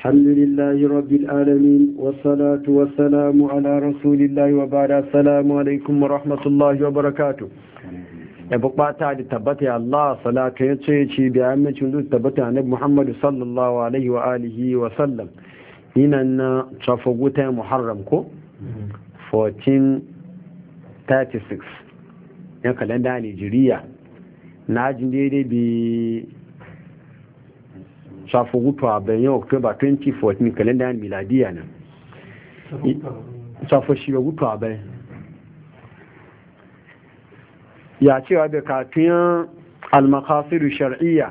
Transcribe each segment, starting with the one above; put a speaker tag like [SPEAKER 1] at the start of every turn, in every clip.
[SPEAKER 1] الحمد لله رب العالمين والصلاة والسلام على رسول الله وبعد السلام عليكم ورحمة الله وبركاته bukata da tabbata Allah salatu ya ce ci da amincin zuwa tabbata annabi Muhammad sallallahu alaihi wa alihi wa sallam yinan na tsafaguta Muharram ko 1436 ya kalenda Nigeria na jin daidai bi tsafaguta a bayan October 2014 kalenda miladiya nan tsafaguta a bayan ya cewa da kafin al-makasiru shar'iyya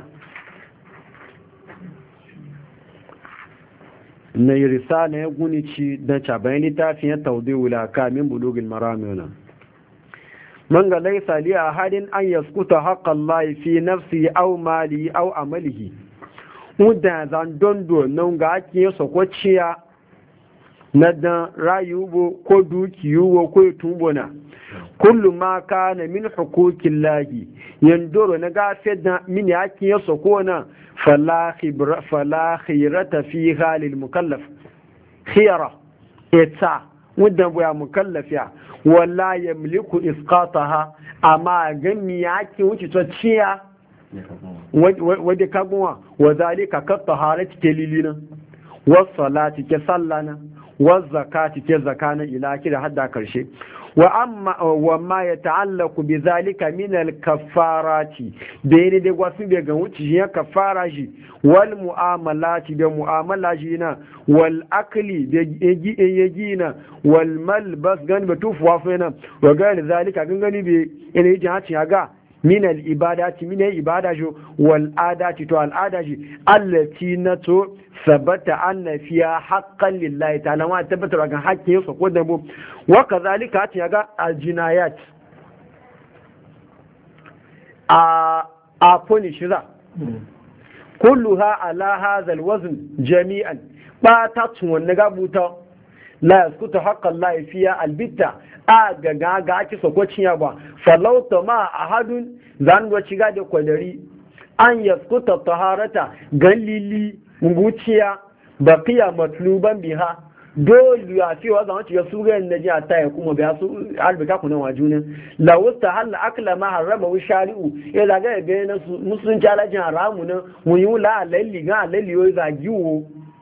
[SPEAKER 1] na yi risala ya gunici don cabayin littafin ya taudi wulaka min bulugin maramuna man ga laisa li ahadin an yaskuta haqqan lahi fi nafsi aw mali aw amalihi mudan zan dondo nan ga ake sokociya na dan rayuwo ko dukiyo ko tumbona kullu ma kana min hukukin lahi yandoro na gafe da min yakin ya soko na fala khirata fi halil mukallaf khira ita mudan boya mukallaf ya wala yamliku isqataha amma gami yaki wuce to ciya wadda kagunwa wa zalika ka taharati ke lilina was salati ke sallana was zakati ke zakana ila kida hadda karshe wa ya ta'allaku bi zalika min al-kaffarati da yene da wasu bai ga wuce ya kaffara shi wal mu'amalati da mu'amala shi na wal akli da yaji na wal malbas gan ba tufuwa fa na wa ga zalika gangani bai ina yi haci ga min al-ibadati min ibada jo wal adati to al adaji allati nato sabata anna fiya haqqan lillahi ta'ala ma tabbatar ga hakkin sa ko da bu wa kazalika ta yaga aljinayat a punishira kulluha ala hadha alwazn jami'an ba ta tun gabuta la yaskutu haqqan la fiya albitta a ga ake sokociya ba falauta ma ahadun zan go ciga da kwadari an yaskuta taharata galili nguciya baqiya matluban biha dole ya ce wa zama cikin sugayen da jiya ta ya kuma biya su albika kunan wajunin lawusta halla akla ma harama wa shari'u ya zaga ya bayan su musulunci alajin haramu nan mun yi la lalli ga lalli yo zagiwo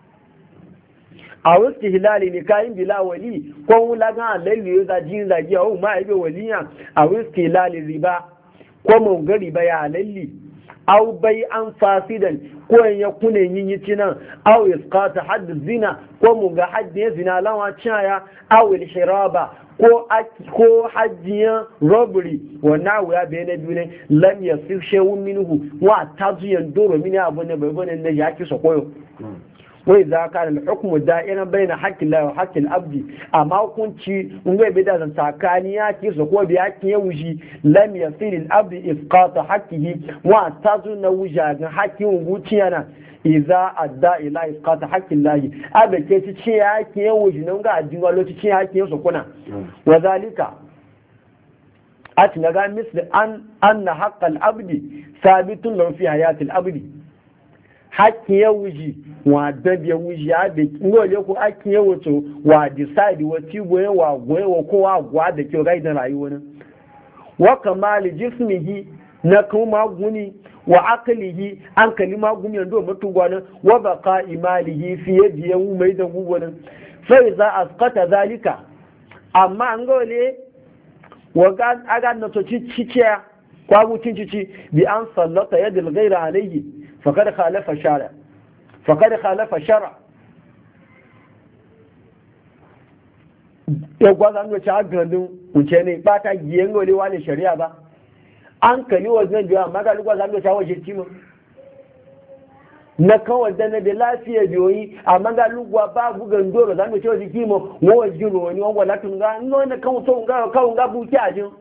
[SPEAKER 1] a wasu hilali ne kayan bila wali ko wula ga lalli yo zagi o ma ibe waliya a wasu hilali riba ko mun ga riba ya lalli aw bai an fasidan ko ya kune yin yi cinan aw isqata hadd zina ko mu ga haddi zina lawa chaya aw al hiraba ko hajjiya robbery wannan ya bayyana dune lam yasir shay'un minhu wa taziyan doro mini abu ne bai bane ne yaki so koyo wai za ka da hukumu da'iran baina haqqi Allah wa haqqi al-abdi amma hukunci in ga bida zan takani ya ki so ko biya ki ya wuji lam yasir al-abdi isqata haqqihi wa tazuna wuja ga haqqin wuciyana idza adda ila isqata haqqi Allah abe ke ci ce ya ki ya wuji nan ga ajin walo ci ya ki so kuna wa zalika atina ga misli anna haqqa al-abdi sabitun lahu fi hayati al-abdi haƙƙin ya wuji wa dabi ya wuji ya da ngole ko haƙƙin ya wato wa decide wa tigoye wa goye wa kowa gwa da ke ga idan rayuwa nan wa kamali jismihi na kuma guni wa aqlihi an kalima gumi ndo mutu gwanan wa baqa imalihi fi yadi yawu mai da gugwanan fa iza asqata zalika amma an gole wa ga aga na to ciciya kwa mutun cici bi an sallata yadil ghayra alayhi فقد خالف الشرع ya gwaza an wace agandun wuce ne ba ta giyen golewa ne shari'a ba an kali wajen biyu amma ga lugwa zan wace wace cimo na kawai da na da lafiya biyoyi amma ga lugwa ba bugan doro zan wace wace kimo wa wajen ruwani wani wala tun ga nuna kawai to ga buki a jin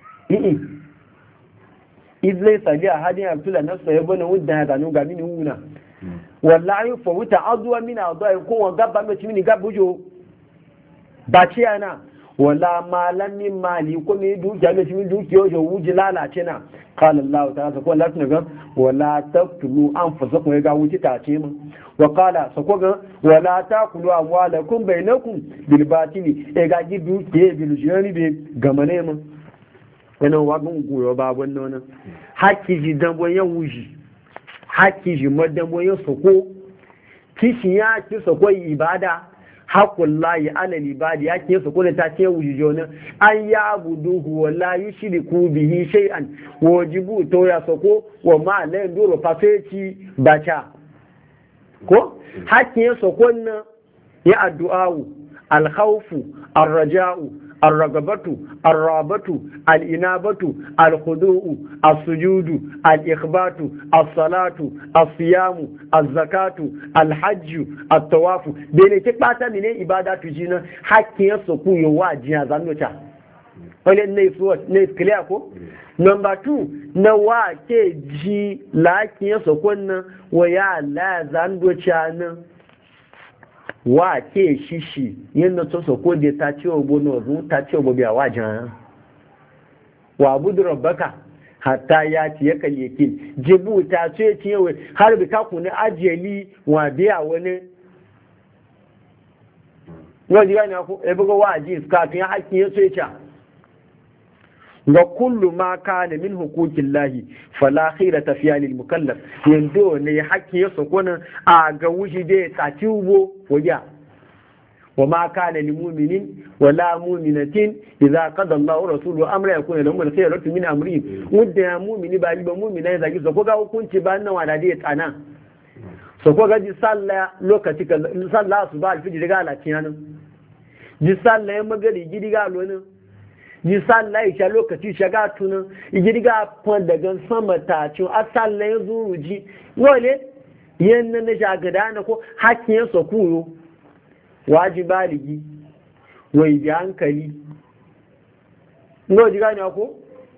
[SPEAKER 1] izlai sali a hadin abtula nafsa ya bane wudda ya gano ga mini wuna wallahi fa wuta azuwa min adai ko wa gaba mai mini gabujo ba ce yana wala malam mali ko me dukiya mai mini dukiyo jo wuji lalace na qala Allah ta'ala ko Allah tuna ga wala taqtulu anfusakum ga wuce ta ce mun wa qala sako ga wala taqulu amwalakum bainakum bil batili ga gidu ke bil jani be gamane mun yana wa gun goyo ba wannan hakki ji dan boyan wuji hakki ji madan boyan sako kishi ya ki sako ibada haƙullahi alal ibadi ya ke su kuna ta ce wujujonin an ya buduhu wa la yushriku bihi shay'an wajibu to ya sako wa ma la nduro faseci bacha ko hakkin sokon nan ya addu'a'u al-khawfu ar-raja'u الرغبة الرابة الإنابة الخضوع السجود الإخبات الصلاة الصيام الزكاة الحج الطواف بين تبعتا من إبادات جينا حكي يسوكو يواجه زنوشا wale ne clear ko number 2 na wa ke ji lakin ya sokon nan wa ya la zandocha nan wa ke shishi yadda to soko da ta ce obo na ozu ta ce obo biya wajen wa budu rabbaka hatta ya ci ya kalli yakin jibu ta ce ci yawai har bi kaku na ajiyali wa biya wani yau ji gani ako ebe ga waji kafin ya haƙƙin ya ce ca ga kullu ma kana min hukukin lahi fala khira fiya lil mukallaf yanzu ne hakki ya soko nan a ga wuji da tsaci ubo waja wa ma kana lil mu'minin wala mu'minatin idza qada Allahu rasuluhu amra yakuna lahum al-khiyaratu min amrihim mudda ya mu'mini ba li ba mu'mina ya zagi soko ga hukunci ba nan wala da tsana soko ga ji sallah lokaci ka sallah su ba alfiji ga latiyan ji sallah ya magari gidi ga lonin yi sallah isha lokaci shaga tunan igirga fon daga sama tacin a sallah ya zuru ji wale yan na shagada na ko hakkin ya sokuyo wajiba ligi wai bi hankali no ji gani ko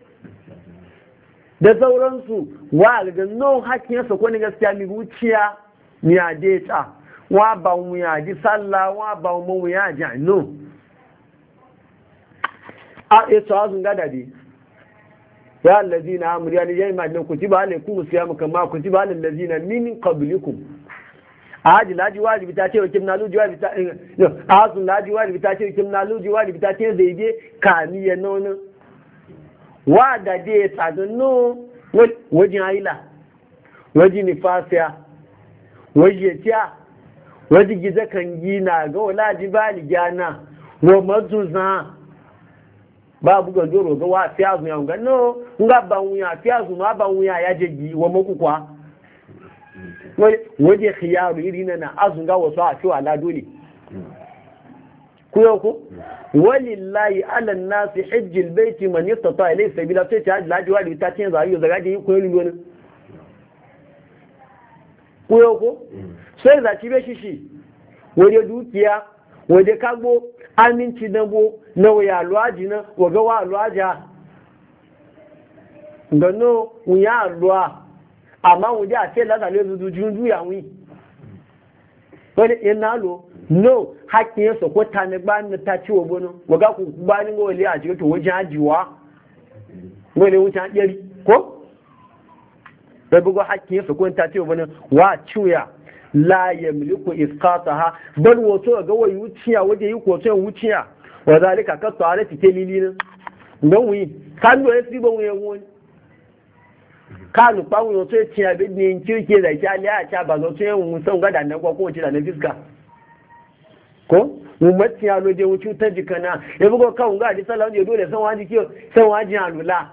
[SPEAKER 1] da sauransu wa ga no hakkin ya soko ne gaskiya mi wuciya mi adeta wa ba mu ya ji sallah wa ba mu ya ji no a ita azun gada bi ya allazina amru ya ni yayi madin kutiba alaikum siyam kama kutiba alal ladzina min qablikum aji laji wajibi ta ce wakim na luji wajibi ta azun laji wajibi ta ce wakim na luji wajibi ta ce zai je kamiya nono wa da de tsadun no wajin aila wajin nifasiya waje tiya waje gizakan gina ga walaji bali gana wa mazuzan babu ga doro ga wa fiyazu ya ga no nga ba wuya fiyazu ma ba wuya ya jeji wa muku kwa waje khiyaru irina na azun ga wasu a fi wala dole ku yau ko walillahi ala nasi hajjil baiti man yastata ilayhi sabila sai ta laji wali ta cin zariyo daga ji ko yi wani ku yau ko sai za ci be shishi waje dukiya waje kagbo aminci dabo na waya alwaji na waga wa alwaja gano wuya alwa amma wuje a ce lasa le zuzu junju ya wi wani yana lo no hakkin ya soko ta ne ba ni ta ciwo bono waga ku ba ni go le a cikin to wajen ajiwa wani wuce an yari ko da bugo hakkin ya soko ta ciwo bono wa ciya la yamliku isqataha bal wato ga wayi wuciya waje yi ko sai wuciya wa zalika ka tsare take lilin don wi kan do yasi ba wuye won kanu pa wuyo to tiya be ni kirke da sha liya cha ba zo sai mun san ga dan ko ko ci da na fiska ko mu matiya lo je wuci ta jikana ya bugo kan ga di sallahu je dole san waji kiyo san waji alula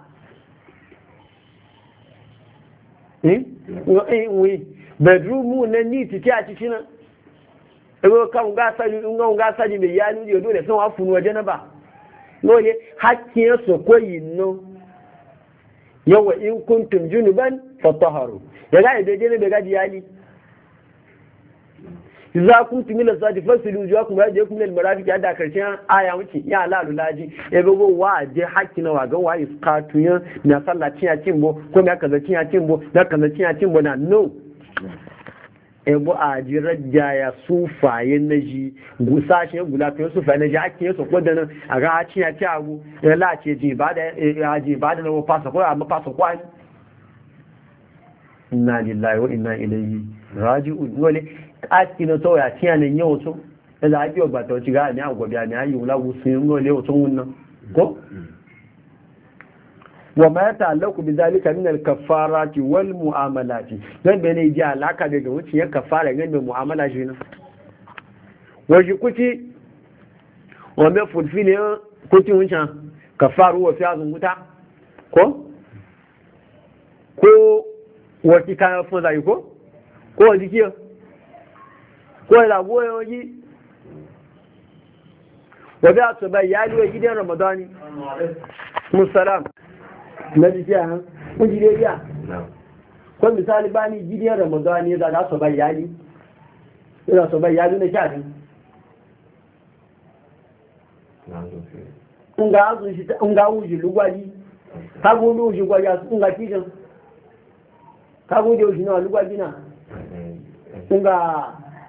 [SPEAKER 1] wi bedroom na ni ti a cikin nan ego kan ga sani mai yanu je dole san wa funu waje na ba dole hakkin su koyi no yawa in kuntum junuban fatahharu ya ga ibe je ne be ga diyali idza kuntum ila sadi fasilu juakum ya je kuma al-marafiq ya da karshen aya wuce ya lalu laji ebe go wa je hakkin wa ga wa iskatu yan na sallaci ya cimbo ko me kaza cin ya cimbo da kaza cin ya cimbo na no ebu a jirar jaya sufayen na ji gusashen gulafiyan sufayen na ji ake yi sokwa da nan a ga a cinya ci agu ya lace ji ba da na fasa kwa amma fasa kwa inna lillahi wa inna ilayhi raji'un wale ati no to ya ti an yin o to e la ji ogba to ti ga ni agbo bi ani ayi wala wu sin wale o to wunna ko wa ma yata'allaqu bi zalika min al-kaffarati wal mu'amalati dan bane ji alaka daga wucin ya kafara ganin mu'amala shi na waji kuti wa me fulfili kuti wucin kafaru wa fi azun wuta ko wati kan fún zai ko wati kiyo ko la goyo yi wa bi asuba yali wa gidan ramadani musallam na jiya han kun ji dai ya ko misali bani gidan ramadani da da asuba yali ila asuba yali ne kyadi unga azu shi unga uji lugwaji ka gudu uji gwaja unga kijin ka gudu uji na lugwaji na unga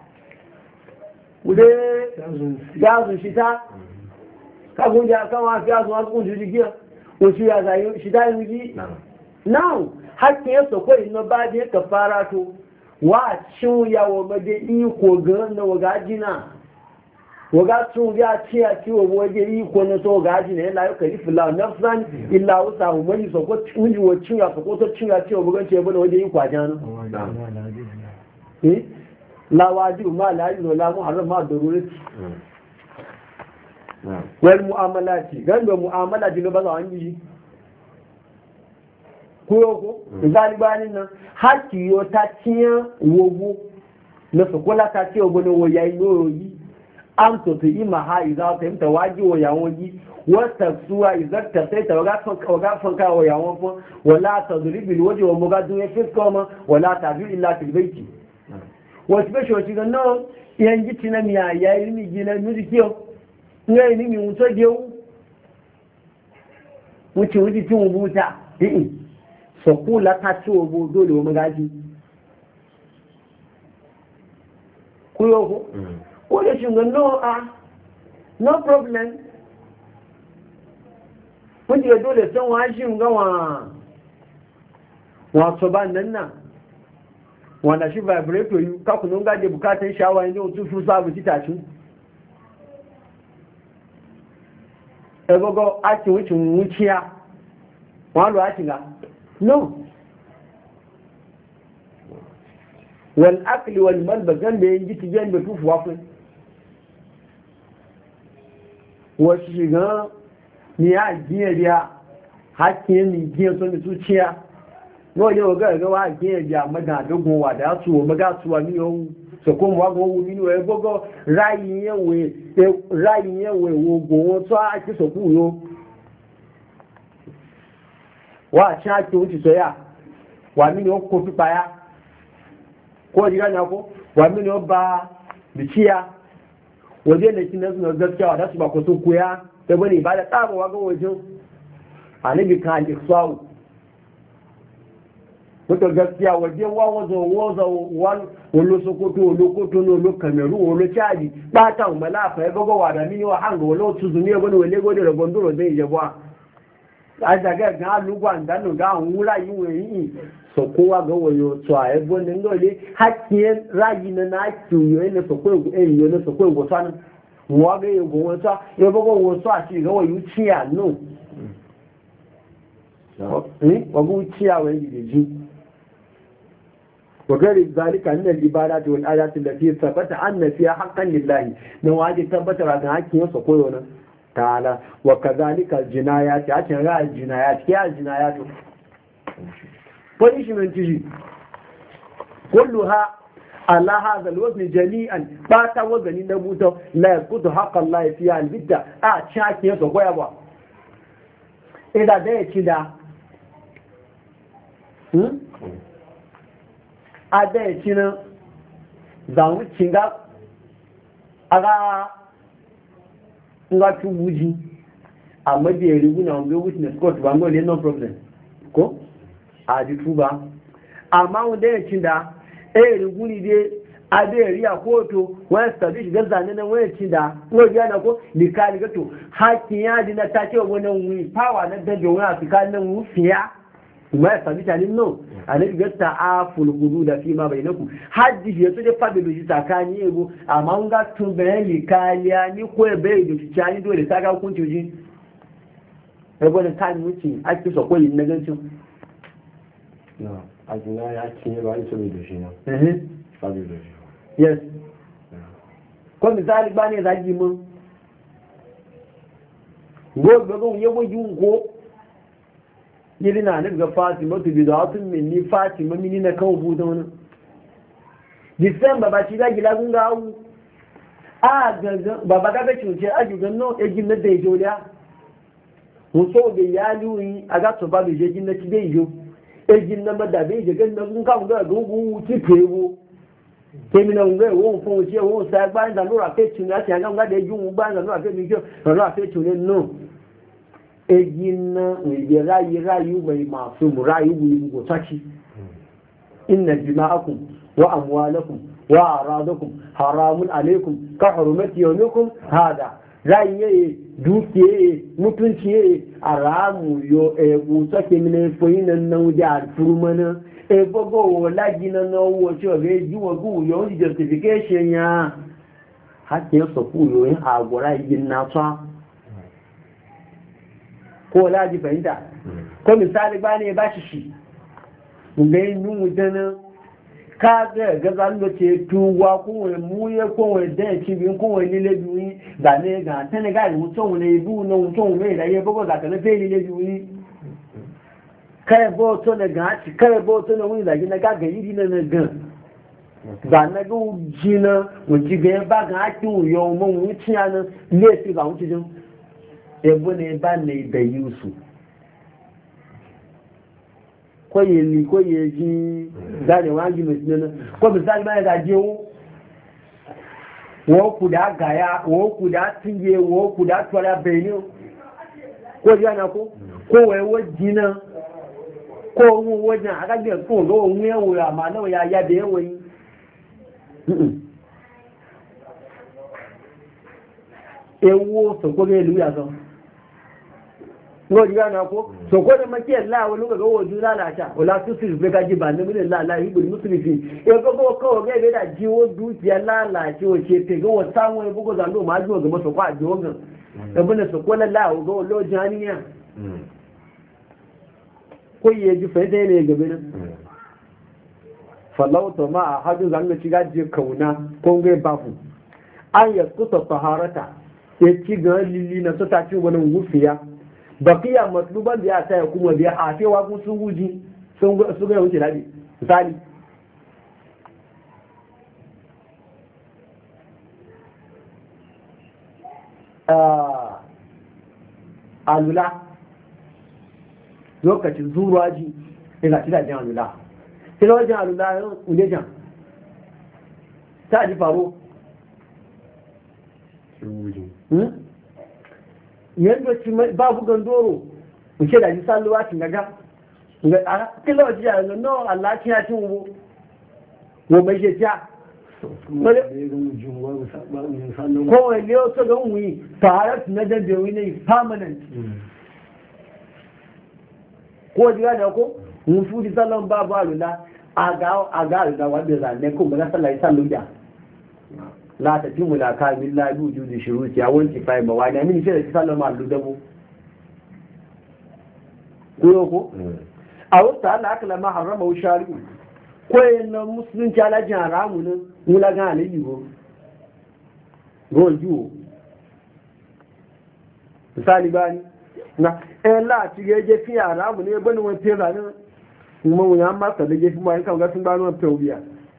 [SPEAKER 1] ude yazu shi ta ka gudu aka wa yazu wasu kunju jigiya wasu ya zayi shi ta yi now hakkin ya soko ino ba je ka fara to wa cin yawo maje iko ga na wagajina waga tun ya ce a ciwo waje iko na to gaji ne la yuka ifla nafsan illa usa umani so ko tunji wo cin ya so ko to cin ya ciwo bugan ce bane waje iko ajana la wajibu ma la yuzu la muharram ma darurati wal mu'amalati gando mu'amalati no ba za an yi ko zalibanin nan haki yo ta tiyan wogo na so ko la ta ciwo bane wo yayi no yi an to yi maha iza ta yi tawaji wa yawon yi wata suwa izar ta sai ta waga fanka wa yawon fun wala ta zuribil waje wa muga duniya fiska ma wala ta biyu illa filbaiki wasu bai wasu ga nan yan ji tina miya ya yi mi gina nuzi kiyo nga yi mi wuto gewu wuce tin wubuta so kula ta ci wa bu dole wa magaji kuyo ko ko da shi ga no problem kun ji dole san wa shi ga wa so ba nan na wanda shi vibrator yi ka kunun ga da bukatun shawa ne o tu fu sabu titachu e gogo a ti wucin wuciya wa lo a ti ga no wal akli wal malbasan da yin jiki jan da tufu wafin wasu shiga ni ya giye biya hakkin ni giye so ni tuciya no ne ga ga wa giye biya maga dogon wa da su maga su wa ni yo so ko wa go ni no e gogo rayi yewe wo go to a ki so ku yo wa cha ki wuci so ya wa ni o ko fi pa ya ko ji ganya ko wa mini ba biciya waje da kin nasu gaskiya da su ba ko sun koya da bane ba da tsaba wa ga wajen anabi kan iksawu ko gaskiya waje wa wazo wolo sokoto no lo kameru wolo chadi ba ta malafa ya gogo wa da mini wa hanga wolo tuzumi bane wale gode da gondoro zai jabwa a daga ga lugwan da no ga wura yi we so kowa ga wayo to a yabo ne dole hakkin rayi na kiyo ne so ko yo ne so ko go san wa ga yo go wata yo go wo so a ci ga wayo ciya no wa go ciya wa yi ji wa gari zalika min al-ibadat wal ayat allati thabata anna fiha haqqan lillahi dan waje tabbatar da hakkin so koyo na ta'ala wa kadhalika al-jinayat a cikin ra'al jinayat ke al-jinayat punishment ji kulluha ala hadha al-wazn jami'an ba ta wazani na buta la yakutu haqqan la fi al-bidda a chake so koya ba idan da yake da a da yake nan zamu cinga aga nga tubuji amma da riguna on go witness court ba ngo no problem ko a ji tuba amma wanda ya cinda riguni dai a da riya koto wani stabish ga zane nan wani cinda ngo ya na ko likali ga to hakkin ya di na take wani wi power na da wani afika nan wufiya ma ya sami tani no annabi ga ta'aful hudud fi ma bainakum haddi ya so da fadi da shi tsakani ego amma mun ga tun bayani kaliya ni ko bai da shi tani dole ta ga hukunci ji ego da kan mutum ake so ko yin nagancin
[SPEAKER 2] no a jina ya cinye ba ni so da shi na fadi da shi
[SPEAKER 1] yes ko misali ba ne zagi mun gobe yabo yin go yiri na nufi ga fatima tu bi da watun minni fatima mini na kawo buta wani disamba ba shi zagi lagun ga awu a gangan ba ba gaga cuce a jugan no egin na dai joliya mun so da ya liwi a ga to ba da egin na ci dai jo egin na mada bai je gan na kun ka ga gugu ti pewo kemina ngwe wo fun o se wo sa gba nda no ra pe tun ya ti ga de ju gba nda no ra pe mi jo no ra pe tun no egin na wege rayu mai masu rayu wuri gotaci inna jima'akum wa amwalakum wa aradakum haramun alaikum ka hurmati yawmikum hada rayiye dukiye mutunci aramu yo gotake mine foyin nan da furmana bogo lagina na wo ti o ge jiwo gu yo justification ya hakke so ku yo in agora yin na tsa ko laji fahimta ko misali ba ne ba shi ga yin wutan ka ga zan da ce tuwa ko wai muye ko wai da ci bin ko wai lile biyu da ne ga tane ga mutum ne bu no mutum ne da ya bugo da kana fe lile biyu kai bo to ne ga ci kai bo to ne wani da gina ga ga yidi ne ga da na ga jina mun ci ga ba ga ki yo mun wuci yana le fi ga wuci jin ebo ne ba ne da yusu koye li koye ji zane wangi mai sinana ko misali ba da jewo wo ku da gaya wo ku da tinge wo ku da twara benin ko jana ko wai wajina ko mu wajen aka ga ko go mu yawo ya ma nawa ya da yawo yi ewo so ko ga lu ya so ngo diga na ko so ko da make Allah wani ga wo juna la ta wala su su be gaji ba ne min la ibul muslimin e ko ga be da jiwo dukiya la la ci o ce te ga wa samu e bugo zando ma jiwo ga maso kwa jiwo ga e bune so ko la ga lo janiya ko ye ji fa dai ne ga be nan falauta ma a hadu zanga ci gaji kauna ko ga bafu an yaskuta taharata ya ci ga lili na so ta ci wani wufiya bakiya matluban biya ta ya kuma biya a cewa kun sun guji sun ga wuce daɗi misali alula lokacin zuwa ji ina ci dajin alula sai wajen alula yau unde jan ta ji faro yadda ci babu gandoro mu ce da ji salluwa cin gaga ga a kila wajen yawon no Allah ci ya cin wo mai je ta kowai ne wasu ga wuyi tare na dandewi ne permanent ko jiya da ko mun fuji salon babu alula a ga alula wadda zane ko ba na sallah sallu da la ta timu la ka billahi wujudi shuruti ya wanki fa ba wani mini sai da sallah ma allu dabo ko a wata Allah aka lama harama wa shari'u ko yana musulunci ala jin haramu ne mula ga alayi go ju misali bani na la ti je fi haramu ne bani wani tera ne kuma wani amma sa da je fi mai kan ga sun ba no tawbiya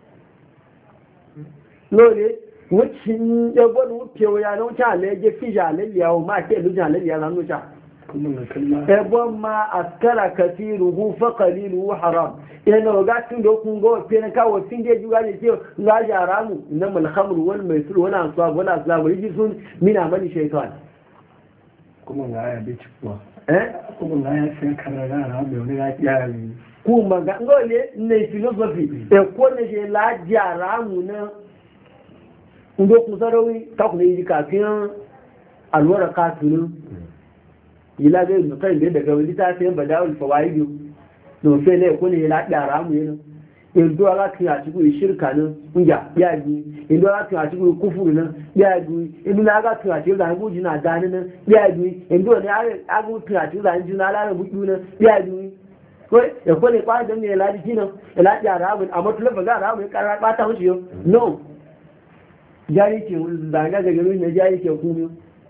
[SPEAKER 1] lole wucin ya gwada wucewa ya na wuce alaye fi jalaliya wa ma ke duk jalaliya na nuca ebon ma askara kasiruhu fa qaliluhu haram yana ga tun da kun ga wace na kawo tun da juga ne ce ga haramu na mal khamr wal maisir wal ansab wal azlam rijsun min amali shaytan
[SPEAKER 2] kuma ga ya bi cikwa kuma ga ya san karara haramu wani ga ya
[SPEAKER 1] kuma ga ngole ne philosophy ko ne je la haramu na ndo kun sarawi ta ku ne kafin alwara kafin ila zai kai da daga wani ta sayan badawul fawaidu no fe ne ko ne la da ramu yin indo ala kin a cikin shirka nan kunja ya bi indo ala kin a cikin kufuru nan ya bi indo ala kin a cikin da guji na dani nan ya bi indo ne agu kin a cikin da juna ala budu nan ya bi ko ya ko ne kwa da ne la di nan la da ramu amma tulafa ga ramu ka ba ta wuce no jari ke zanga daga ne jari ke kuma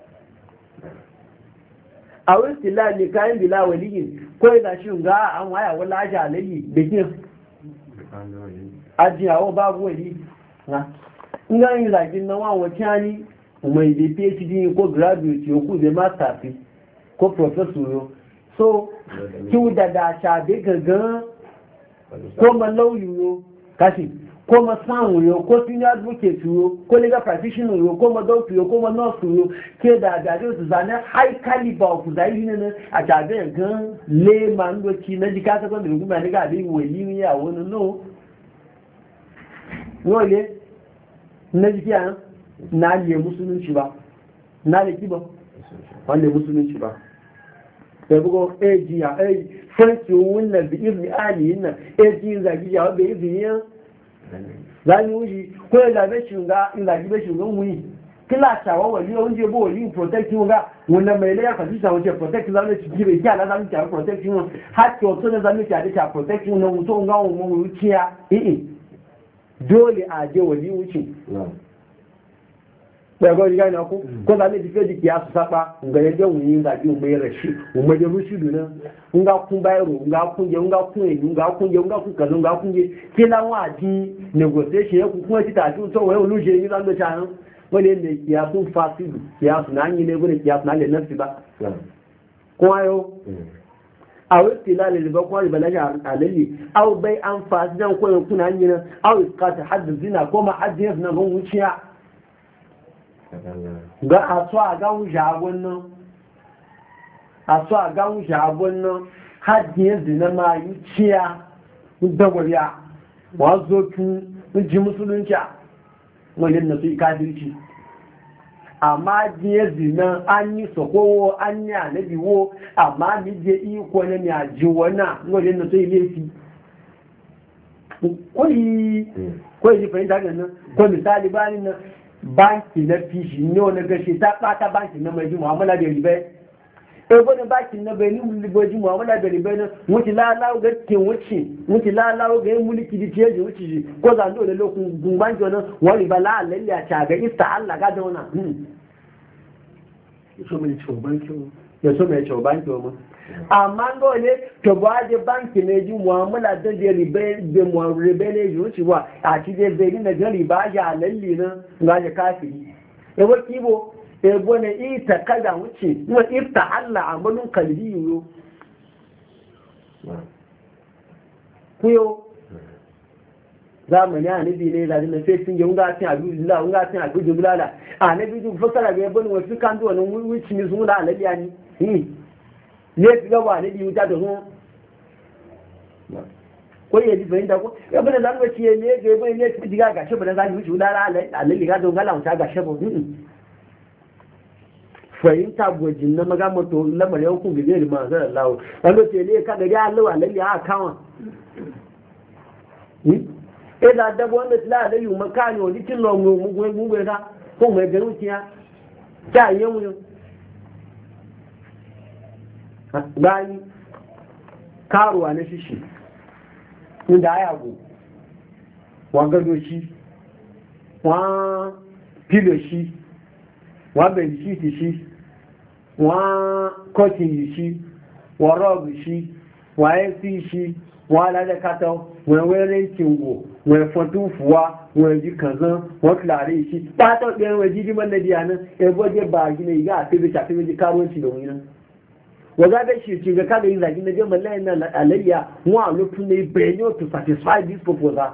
[SPEAKER 1] a wasu ne kayan bila waliyin ko yana shi ga an waya wala aji alayi da ke ajiyawa babu wali na ina yin zagin na wawon kyani mai da phd ko graduate yau ku zai master ko professor yau so kiwu da shabe gangan ko malauyu yau kashi ko masan yo ko senior advocate yo ko legal practitioner yo ko doctor yo ko nurse yo ke da su zane high caliber of da yin ne a tabe gan le man do ki na dika ka da guma ne ga bi wali ya woni no wole na jiya na le musulunci ba na le kiba wanda musulunci ba da bugo eji ya fanci wannan bi izni ali nan eji zagi ya be izni ya zani wuji ko ya zabe shunga in zagi be shunga wuyi kila tawa wali onje bo wali protect nga wannan mai ya kaji sa wace protect zamu ci gibe ki ala zamu ta protect mu hakki wato ne zamu ta protect mu na wuto nga mu wuciya dole a je wali wuci gbẹ̀gọ́ ìgbà ìnà kú kó bá méjì fẹ́ di kìí asùsápá ǹgbẹ̀rẹ̀jẹ́ òun yìí ń gàjú òun mẹ́rẹ̀ ṣe òun mẹ́jọ rúṣìlú náà ń gá kún báyìí ń gá kún jẹ ń gá kún èlú ń gá kún jẹ ń gá kún kẹ̀lú ń gá kún jẹ kí láwọn àti negotiation ẹkùn fún ẹtí tàbí tó wẹ́ olóṣè ní lágbèsà náà wọ́n lè lè kìí asùn fásitì kìí asùn náà yín lẹ́gbẹ̀rẹ̀ kìí asùn náà lè náà sí bá kún ayọ́ àwọn ìpìlẹ̀ lè lè kún àrìbẹ̀lẹ́jà àlẹ́lì àwọn bẹ́ àǹfààní náà kó ẹkùn náà yín náà àwọn ìkàtà hadìsínà kó máa hadìsínà náà wọ́n wúchí ga a so a gawun shagon nan hajjiyar zina ma yi ciya dagwariya wazo tun ji musulunci wani na su yi kadirci amma jiyar zina an yi sokowo an yi anabiwo amma ni je iko na ya ji wana wani na su yi laifi ko yi fahimta ganin ko misali bayanin nan banki na fishi ne wani gashi ta ɓata banki na mai ji mu'amala da ribai ebe ne banki na bai ni mulki mu'amala da ribai na wuce lalawo ga ke wuce lalawo ga yin mulki da ciye wuce shi ko za ndo da lokacin gumbanki wani wani ba la'alali a caga ista Allah ga dauna ya so mai cewa banki wa mun amma dole to ba je banki ne ji mu'amala da ribai da ribai ne ji wuce ba a ci dai bai na gari ba ya lalli na ga ya kafiri e wa kibo e bone ita kada wuce wa ifta Allah amalun kalbi yo kuyo zamani annabi ne da na sai sun ga tin abdullah ga tin abdullah annabi duk fasara ga bane wasu kan zuwa nan wuce ne sun da annabi ani ne ga wa ne biyu ta da hun ko ya ji fahimta ko ya bane zan ga ciye ne ga bane ne ci diga ga shi bane zan wuce da Allah ga don gala ta ga shi ba fahimta gojin na maga mato lamar yau kun gide da manzon Allah wanda ce ne ka ga ya Allah Allah ya kawa da dabo wanda tla da yu makani wani kin lo mu ga ko mai garuciya ta yamu bayan karuwa na shishi inda a yago wa gado shi wa filo shi wa benciti shi wa kotin shi wa rogu shi wa efi shi wa ladakata wa were kingo wa fatufuwa wa ji kazan wa klare shi ba ta ɗaya wa jiji man da diyanan ebo je ba gina iga a fi shafi mai karuwanci da wani nan wa za da shi ga kada yin zagi na je mallayin nan alayya wa lutun ne benyo to satisfy this proposal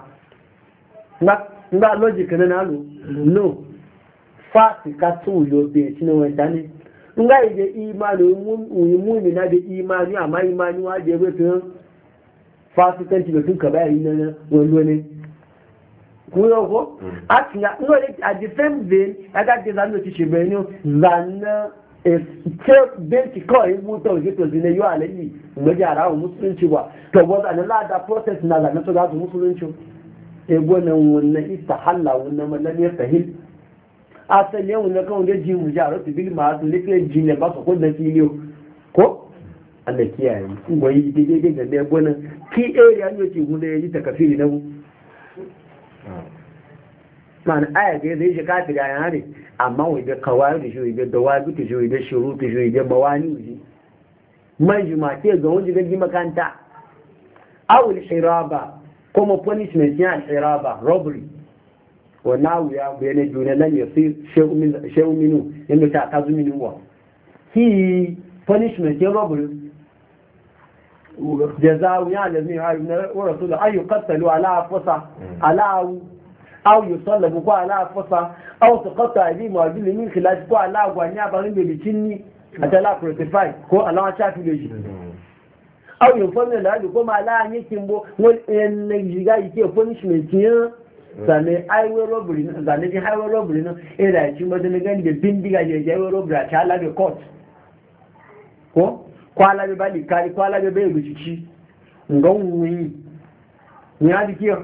[SPEAKER 1] na logic na nalo no fast ka tu yo be tino wanda ne nga ide imani muni na da imani amma imani wa je be tun fast kan ti tun ka bayani na wando ne ko yo ko atiya no at the same vein aga de zan no ti benyo zanna ce benci kawai mutu wajen to zine yi alayi mu gyara wa musulunci ba to wanda na lada protest na zanen su za su musulunci gwanan wannan ista halla wannan mallan ya sahil asali yawon na kawai da ji mu jara su bil ma su lafiya ji ne ba su kudin filiyo ko Allah kiyaye mu goyi daidai ga ne gwanan ki area ne ce hunde yi ta kafiri na mu man aya ga zai shi kafiri ya ne amma wai da kawai da shi da wazi ta shi da shuru ta shi da mawani ji man ji ma ke ga wani gaji makanta awul hiraba kuma punishment ya hiraba robbery wa nawu ya bayane juna lan yasir shay'un minu yanda ta kazu minu wa ki punishment ya robbery jazaa'u ya lazim wa rasul ay yuqtalu ala afsa ala aw yusallabu ko ala afsa aw tuqata aydihim wa arjuluhum min khilaf ko ala gwanya barin da bicinni atala crucify ko ala cha fi doji aw yufanna la ko ma la yakin bo wal en jiga yake punishment ya zane highway robbery zane ji highway robbery no era ci madan gani da bindiga je highway robbery ta ala be court ko kwala be bali kari kwala be be bici ngon wi ni adi kiyo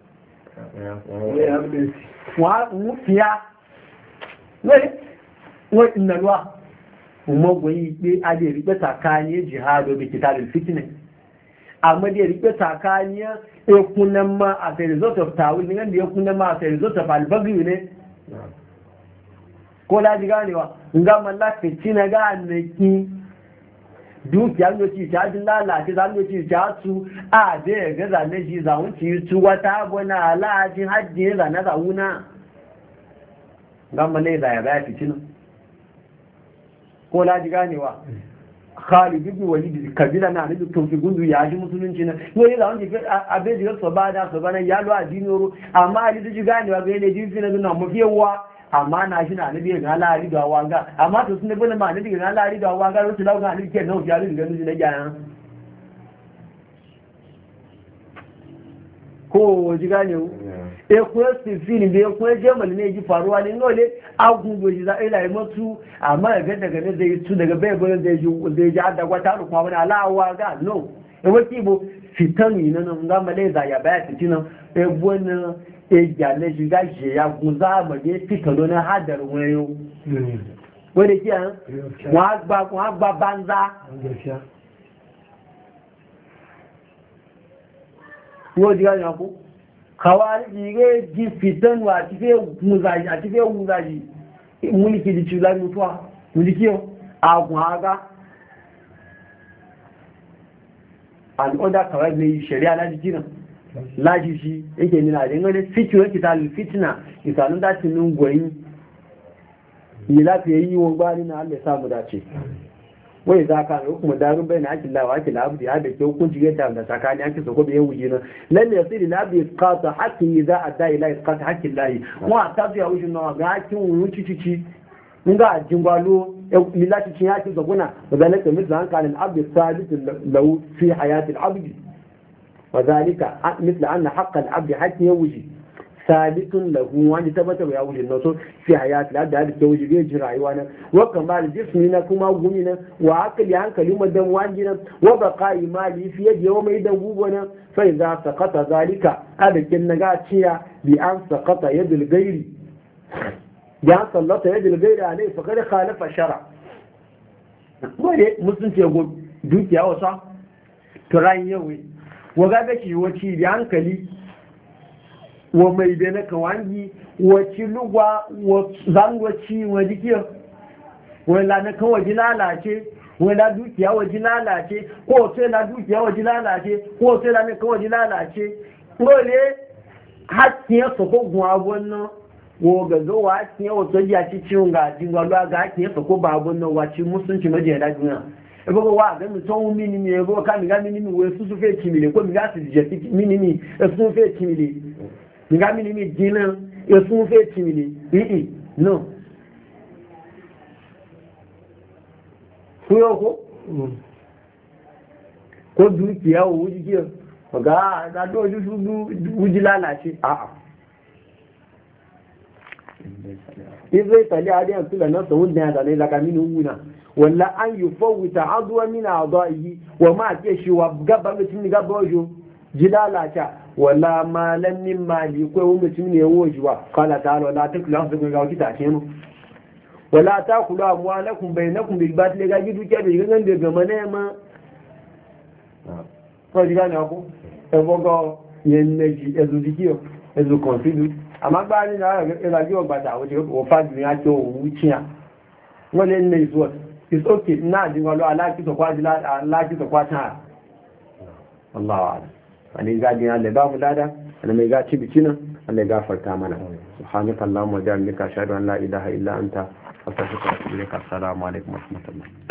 [SPEAKER 1] wa mufia no inalwa mo goyi be ade ribe takani jihado bi kitabul fitness amma da ribe takani ekunan ma as a result of tawil ne da ekunan ma as a result of albaghi ne ko la ji ganewa nga malla fitina ga annaki dukiya ne ci ta jin lalace za mu ci ta su a da ga zanne ji za mu ci su wata bona alajin hajji za na zauna nga malla da ya ba fitina ko la ji ganewa Khalid ibn Walid kabila na da tauki gundu ya ji musulunci na yoyi da wanda abe da so bana ya lo adinoro amma ali da ji ganewa ga ne ji fina na mafiyawa amma na shi na nabi ga Allah da wanga amma to sun bane ma nabi ga Allah da wanga rusu lawa ga ke no ya ri ga ni na gana ko ji ganewa ko sifini be ko jamal ne ji faruwa ne ngole agungo ji za ila mutu amma ga daga ne zai tu daga bai gurin zai ji adda gwata da kuma wani alawa ga no e wati bo fitanu ina nan ga male za ya baya fitina e bona e jale ji ga je ya guza ma je fitano na hadar wayo wani kiyan wa gba banza wo ji ga ku kawai jire ji fitan wa a tafiye wuzaji mulki da cula mutuwa mulki yau a haga al'oda kawai mai shari'a na jiki nan laji shi yake nuna da yanzu fitowar kitalin fitina kitalin dacinin gwayi yi lafiya yi wa gbani na allah samu dace wai za ka hukumar darun bai na ake lawa ake labu ya da ke hukunci yadda da tsakani ake sako bai wuce nan lalle ya tsiri labi iskata hakkin za a da ila iskata hakkin layi wa ta zuya wuce nawa ga hakkin wurin cici in ga ajin gwalo milati cin yaki zaguna wa zalika misla hankalin abdi sabitu lahu fi hayatil abdi wa zalika misla anna haqqal abdi hakkin ya wuce sabitun lahu wani tabbatar ya wuce na so fi hayati da ke wuce bai ji rayuwa nan wa kamar jismi na kuma gumi nan wa akali hankali madan wani nan wa baqai mali fi yadi wa mai dan gubo nan fa idza saqata zalika adakin naga ciya bi an saqata yadul gairi ya sallata yadul gairi alai fa kada khalafa shara wale musun ce go dukiya wasa to ran yawi wa ga shi wace bi hankali wa mai da na kawangi wacce lugwa zangoci wa jikiyar wala na kan waje lalace wala dukiya waje lalace ko sai na dukiya waje lalace ko sai na kan waje lalace dole hakkin ya soko gun wannan wo ga zo wa hakkin ya wato ya ci ciwon ga jingwa ga hakkin ya soko ba wannan wace musunci maje da duniya ebo wa ga mi ton mini ni ebo ka mi ga mini ni we susu fe kimile ko mi ga si je mini ni susu fe kimile nga mini mi jina esun fe timini no fuyo ko dukiya o wuji ki ga da do ju wuji lalace a izai tali adiyan sula na sawun da ya ne daga min wuna walla an yufawita adwa min a'dahi wa ma ke shi wa gaba mutum gaba wajo jilalata wala malan min mali ko wanda mutum ne woji wa qala ta'ala la taklu ahdukum ga kita ce mu wala taqulu amwalakum bainakum bil batil ga gidu ke bi gangan da gama ne ma ko diga na ko e bogo yen ne ji ezu dikiyo ezu consider amma ba ni na ga ga ba ta waje ko fa ni ya ce wuciya wala ne is what is okay na ji wala ala ki to kwaji ala ki to kwata Allahu a'lam ani ga din Allah ba mu lada ana mai ga ci bicina Allah ya gafarta mana subhanakallahumma wa bihamdika ashhadu an la ilaha illa anta astaghfiruka wa atubu ilaik assalamu alaikum wa rahmatullah